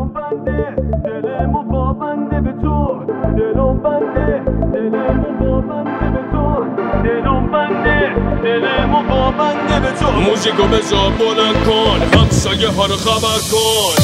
دلم بنده دلمو پابنده به تو، دلم بنده دلمو پابنده به تو، دلم بنده دلمو پابنده به تو. موزیکو بذار بلند کن، همسایه ها رو خبر کن.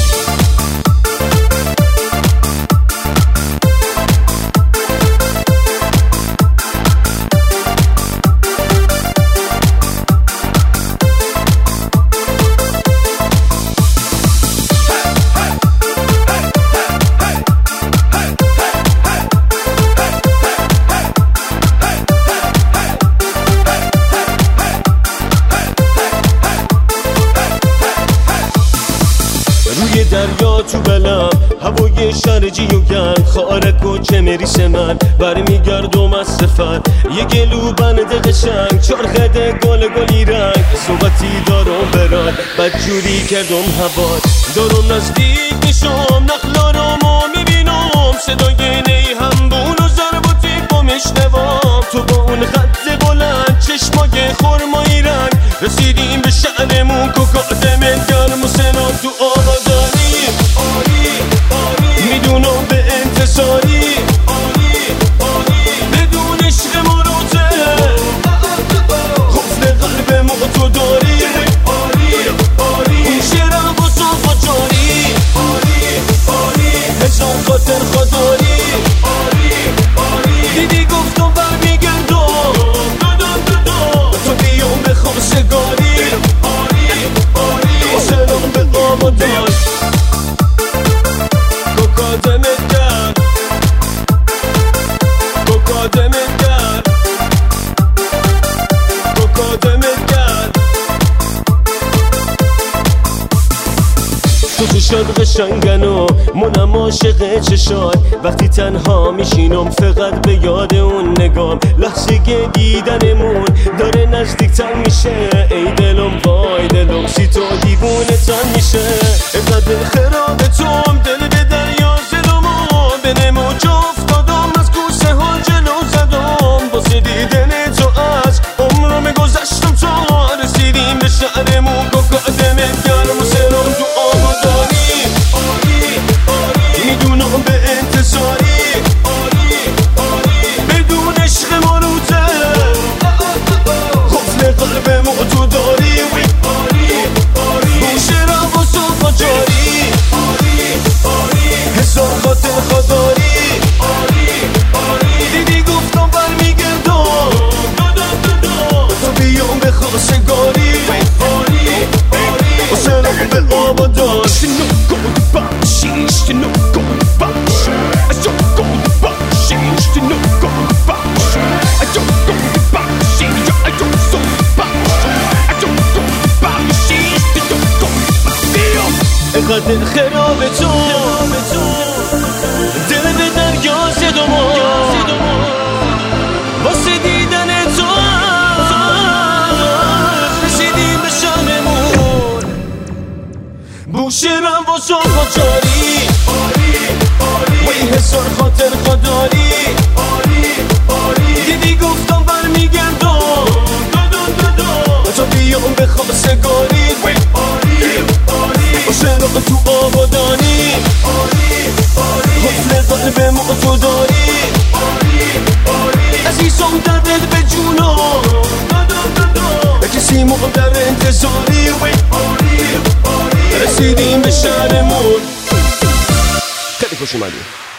روی دریا تو بلم هوای شرجی و گرم، خارک و چمریس من برمیگردم از سفر. یه گلو بند قشنگ چرخده گلی رنگ، صحبتی دارم برات بدجوری کردم هوات. دارم نزدیک میشم نخلارمو میبینم، صدای نی همبون و ضرب و تیپ و میشنوم. تو با اون خط بلند چشمای خرمایی رنگ، رسیدیم به شهرمون کوکادمت گرم و سنا تو آبادانی. میدونم به انتصاری بدون عشق مروته، خفل قلب ما تو داری. اون شعرم با صفا جاری، هزار خاطر خداری. دیدی گفتم برمیگردم تو بیام به خواستگاری. سلام به آبادان کوکادمت کرد، کوکادمت کرد، کوکادمت کرد. تو چشات قشنگن و منم عاشق چشات، وقتی تنها میشینم فقط به یاد اون نگام. لحظه دیدنمون داره نزدیکتر میشه، ای دلم وای دلم سی تو دیوونه تن میشه. اینقدر دل خراب توم، دل به دریا زدم و به نمو جا افتادم، از کوسه ها جلو زدم. واسه دیدن تو از عمرم گذشتم تا رسیدیم به شهرمون کوکادمت گرم و سرم تو آبادانی. میدونم به انتصاری بدون عشق مروته، خفل قلب ما تو داری. اون شعرم با صفا جاری، هزار خاطر خداری. دیدی گفتم برمیگردم تو بیام به خواستگاری. سلام به آبادان. اینقدر خراب تو، دل به دریا زدم واسه دیدن تو رسیدیم به شهرمون. بوشرم و صفا جاری، وی هزار خاطر خداری. دیدی گفتم برمیگردم تو بیام به خواستگاری. سلام تو آبادانی، خفل قلب ما تو داری. عزیزم دردت به جونم، کسی ما در انتظاری. رسیدیم به شهرمون. خیلی خوش اومدی.